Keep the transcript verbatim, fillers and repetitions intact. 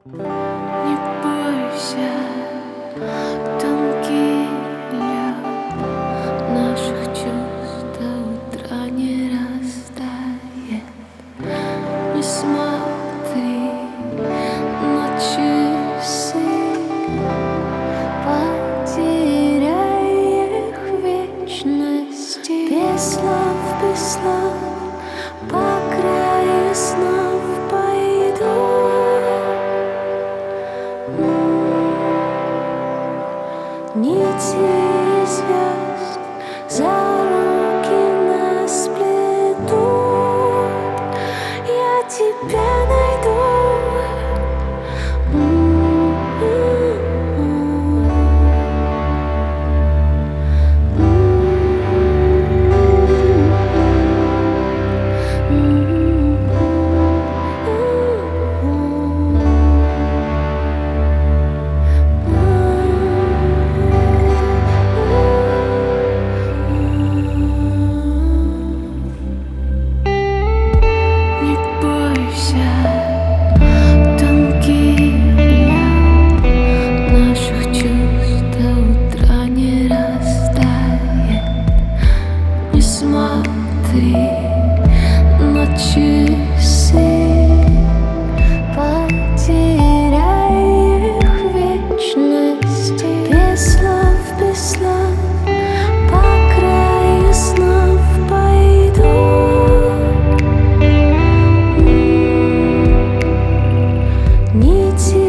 Не бойся, тонкий лед наших чувств до утра не растает. Не смотри на часы, потеряй их в вечности. Без слов, без слов, по краю снов пойду. Нити звезд за руки нас плетут. Я тебя найду. Смотри на часы, потеряй их в вечности. Без слов, без слов, по краю снов пойду. Нити